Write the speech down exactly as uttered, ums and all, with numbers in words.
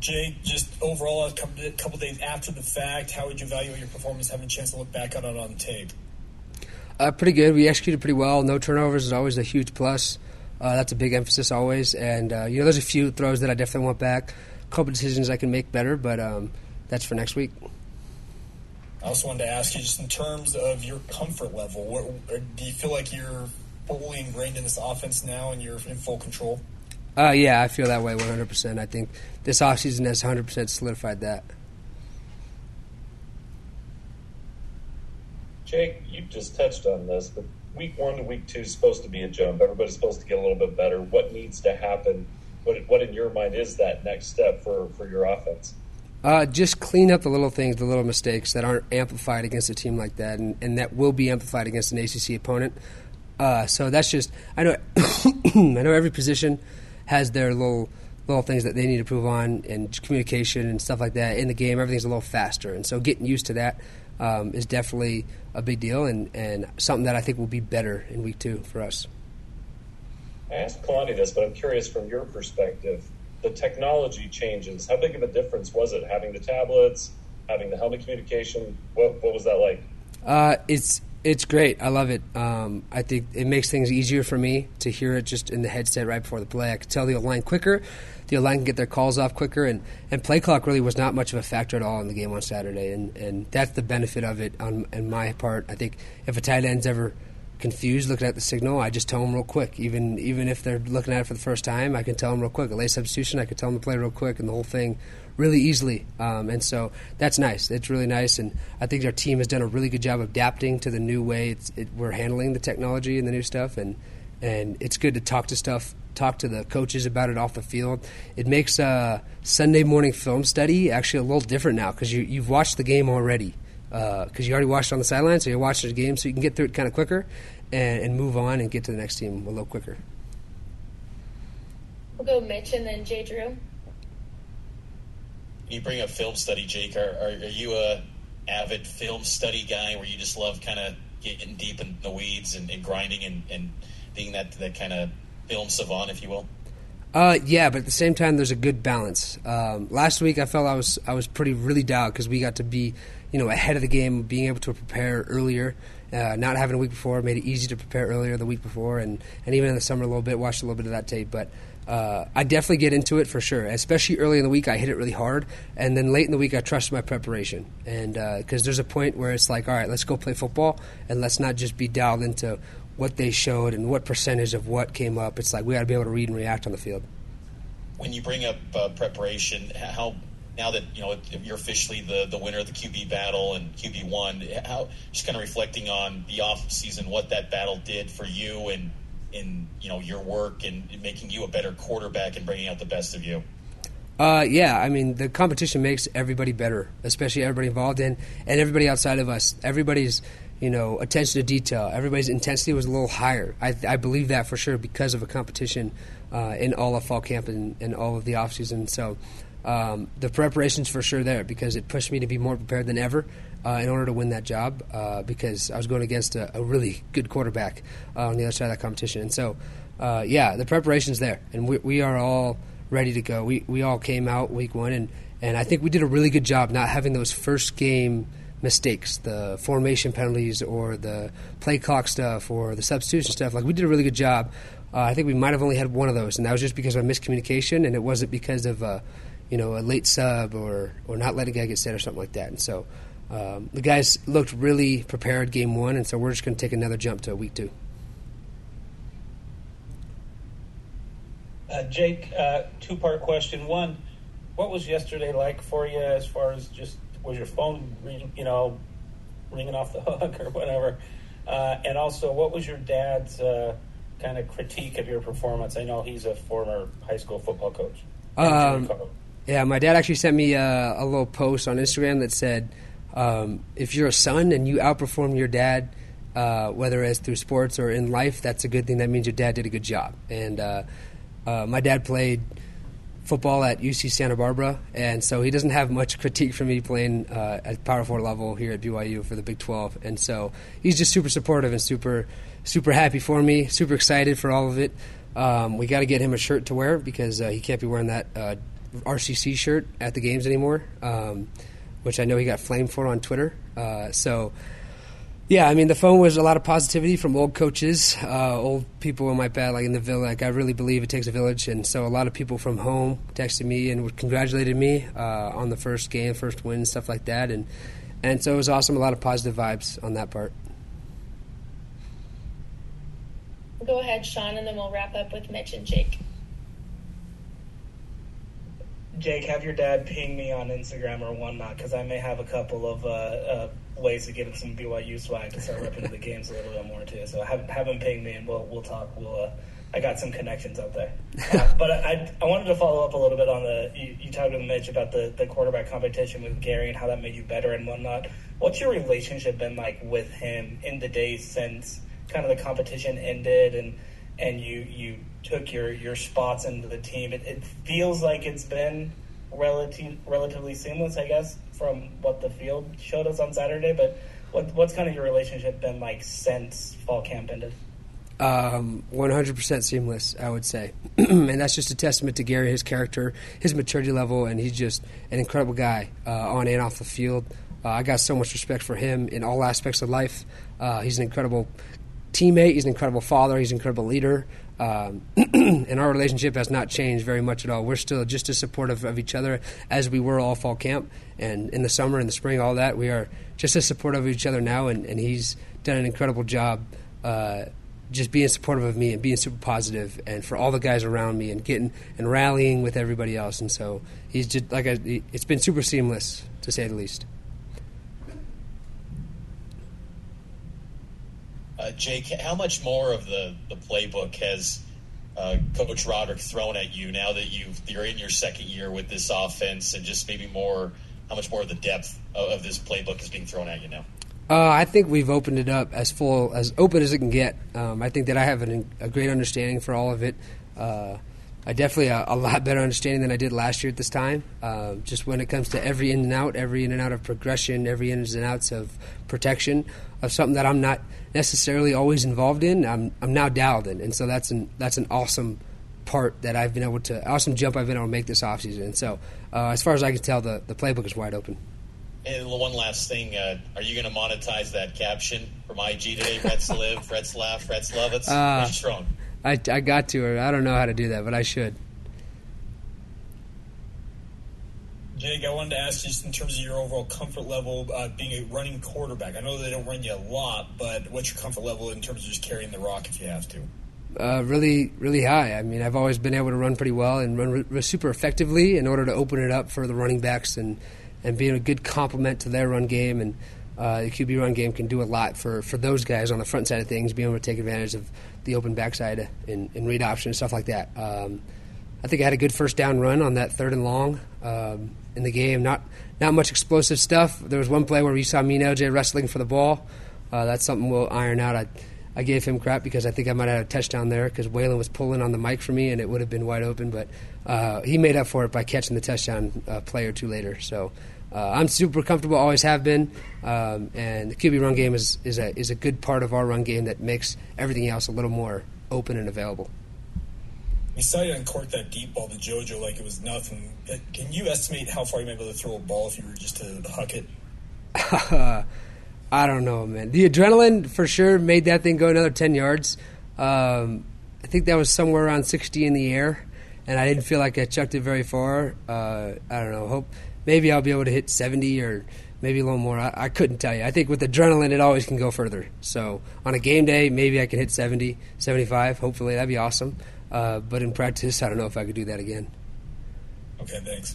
Jake, just overall, a couple, a couple days after the fact, how would you evaluate your performance, having a chance to look back on it on tape? Uh, pretty good. We executed pretty well. No turnovers is always a huge plus. Uh, that's a big emphasis always. And, uh, you know, there's a few throws that I definitely want back. A couple decisions I can make better, but um, that's for next week. I also wanted to ask you, just in terms of your comfort level, what, do you feel like you're fully ingrained in this offense now and you're in full control? Uh, yeah, I feel that way one hundred percent. I think this offseason has one hundred percent solidified that. Jake, you just touched on this, but week one to week two is supposed to be a jump. Everybody's supposed to get a little bit better. What needs to happen? What, what in your mind is that next step for, for your offense? Uh, just clean up the little things, the little mistakes that aren't amplified against a team like that, and, and that will be amplified against an A C C opponent. Uh, so that's just I know I know every position has their little little things that they need to improve on, and communication and stuff like that. In the game, everything's a little faster, and so getting used to that um, is definitely a big deal, and, and something that I think will be better in week two for us. I asked Kalani this, but I'm curious from your perspective. The technology changes. How big of a difference was it having the tablets, having the helmet communication? What what was that like? Uh, it's it's great. I love it. Um, I think it makes things easier for me to hear it just in the headset right before the play. I can tell the O-line quicker. The O-line can get their calls off quicker, and, and play clock really was not much of a factor at all in the game on Saturday, and, and that's the benefit of it on, on my part. I think if a tight end's ever confused looking at the signal, I just tell them real quick. Even even if they're looking at it for the first time, I can tell them real quick. A late substitution, I can tell them to play real quick, and the whole thing really easily. Um, and so that's nice. It's really nice, and I think our team has done a really good job of adapting to the new way it's, it, we're handling the technology and the new stuff. And and it's good to talk to stuff, talk to the coaches about it off the field. It makes uh, Sunday morning film study actually a little different now because you you've watched the game already. Because uh, you already watched it on the sideline, so you're watching the game, so you can get through it kind of quicker and, and move on and get to the next team a little quicker. We'll go Mitch and then Jay Drew. You bring up film study, Jake. Are, are, are you a avid film study guy where you just love kind of getting deep in the weeds and, and grinding and, and being that, that kind of film savant, if you will? Uh, yeah, but at the same time, there's a good balance. Um, last week, I felt I was I was pretty really dialed because we got to be, you know, ahead of the game, being able to prepare earlier. Uh, not having a week before made it easy to prepare earlier the week before, and, and even in the summer a little bit, watched a little bit of that tape. But uh, I definitely get into it for sure. Especially early in the week, I hit it really hard, and then late in the week, I trust my preparation. And because uh, there's a point where it's like, all right, let's go play football, and let's not just be dialed into what they showed and what percentage of what came up. It's like we got to be able to read and react on the field. When you bring up uh, preparation, how now that you know you're officially the, the winner of the Q B battle and Q B one, how just kind of reflecting on the off season, what that battle did for you and in you know your work and making you a better quarterback and bringing out the best of you. Uh, yeah, I mean the competition makes everybody better, especially everybody involved in and everybody outside of us. Everybody's you know attention to detail, everybody's intensity was a little higher. I, I believe that for sure because of a competition uh, in all of fall camp and, and all of the off season. So. Um, the preparation's for sure there because it pushed me to be more prepared than ever uh, in order to win that job uh, because I was going against a, a really good quarterback uh, on the other side of that competition. And so, uh, yeah, the preparation's there, and we, we are all ready to go. We we all came out week one, and, and I think we did a really good job not having those first game mistakes, the formation penalties or the play clock stuff or the substitution stuff. Like, we did a really good job. Uh, I think we might have only had one of those, and that was just because of miscommunication, and it wasn't because of uh, – you know, a late sub or, or not letting a guy get set or something like that. And so um, the guys looked really prepared game one, and so we're just going to take another jump to week two. Uh, Jake, uh, two-part question. One, what was yesterday like for you as far as just was your phone, ring, you know, ringing off the hook or whatever? Uh, and also, what was your dad's uh, kind of critique of your performance? I know he's a former high school football coach. Um, yeah, my dad actually sent me a, a little post on Instagram that said, um, if you're a son and you outperform your dad, uh, whether it's through sports or in life, that's a good thing. That means your dad did a good job. And uh, uh, my dad played football at U C Santa Barbara, and so he doesn't have much critique for me playing uh, at Power Four level here at B Y U for the Big twelve. And so he's just super supportive and super, super happy for me, super excited for all of it. Um, we got to get him a shirt to wear because uh, he can't be wearing that uh, R C C shirt at the games anymore, um, which I know he got flamed for on Twitter. Uh, so, yeah, I mean, the phone was a lot of positivity from old coaches, uh, old people in my bed, like in the village. Like, I really believe it takes a village, and so a lot of people from home texted me and congratulated me uh, on the first game, first win, stuff like that, and and so it was awesome. A lot of positive vibes on that part. Go ahead, Sean, and then we'll wrap up with Mitch and Jake. Jake, have your dad ping me on Instagram or whatnot, because I may have a couple of uh, uh, ways to get him some B Y U swag to start repping the games a little bit more too. So have, have him ping me, and we'll we'll talk. We'll uh, I got some connections up there. Uh, but I I wanted to follow up a little bit on the you, you talked with Mitch about the, the quarterback competition with Gary and how that made you better and whatnot. What's your relationship been like with him in the days since kind of the competition ended and and you you took your, your spots into the team? It, it feels like it's been relative, relatively seamless, I guess, from what the field showed us on Saturday. But what what's kind of your relationship been like since fall camp ended? Um, one hundred percent seamless, I would say. And that's just a testament to Gary, his character, his maturity level, and he's just an incredible guy uh, on and off the field. Uh, I got so much respect for him in all aspects of life. Uh, he's an incredible teammate. He's an incredible father. He's an incredible leader. Um, and our relationship has not changed very much at all. We're still just as supportive of each other as we were all fall camp. And in the summer, in the spring, all that, we are just as supportive of each other now. And, and he's done an incredible job uh, just being supportive of me and being super positive, and for all the guys around me, and getting and rallying with everybody else. And so he's just like a, it's been super seamless, to say the least. Uh, Jake, how much more of the, the playbook has uh, Coach Roderick thrown at you now that you've, you're in your second year with this offense, and just maybe more, how much more of the depth of, of this playbook is being thrown at you now? Uh, I think we've opened it up as full, as open as it can get. Um, I think that I have an, a great understanding for all of it. Uh, I definitely a, a lot better understanding than I did last year at this time. Uh, just when it comes to every in and out, every in and out of progression, every ins and outs of protection, of something that I'm not necessarily always involved in, I'm I'm now dialed in, and so that's an that's an awesome part that I've been able to, awesome jump I've been able to make this offseason. And so, uh, as far as I can tell, the, the playbook is wide open. And one last thing, uh, are you going to monetize that caption from I G today? Reds live, Reds laugh, Reds love. It's uh, strong. I, I got to, or I don't know how to do that, but I should. Jake, I wanted to ask you just in terms of your overall comfort level uh, being a running quarterback. I know they don't run you a lot, but what's your comfort level in terms of just carrying the rock if you have to? Uh, really, really high. I mean, I've always been able to run pretty well and run re- super effectively in order to open it up for the running backs and, and being a good complement to their run game. And uh, the Q B run game can do a lot for, for those guys on the front side of things, being able to take advantage of the open backside and, and read option and stuff like that. Um, I think I had a good first down run on that third and long um, in the game. Not not much explosive stuff. There was one play where we saw me and L J wrestling for the ball. Uh, that's something we'll iron out. I, I gave him crap because I think I might have had a touchdown there because Waylon was pulling on the mic for me and it would have been wide open. But uh, he made up for it by catching the touchdown a play or two later. So uh, I'm super comfortable, always have been. Um, and the Q B run game is, is, a, is a good part of our run game that makes everything else a little more open and available. We saw you uncork that deep ball to JoJo like it was nothing. Can you estimate how far you might be able to throw a ball if you were just to huck it? I don't know, man. The adrenaline for sure made that thing go another ten yards. Um, I think that was somewhere around sixty in the air, and I didn't feel like I chucked it very far. Uh, I don't know. Hope maybe I'll be able to hit seventy or maybe a little more. I, I couldn't tell you. I think with adrenaline, it always can go further. So on a game day, maybe I can hit seventy, seventy-five. Hopefully, that'd be awesome. Uh, but in practice, I don't know if I could do that again. Okay, thanks.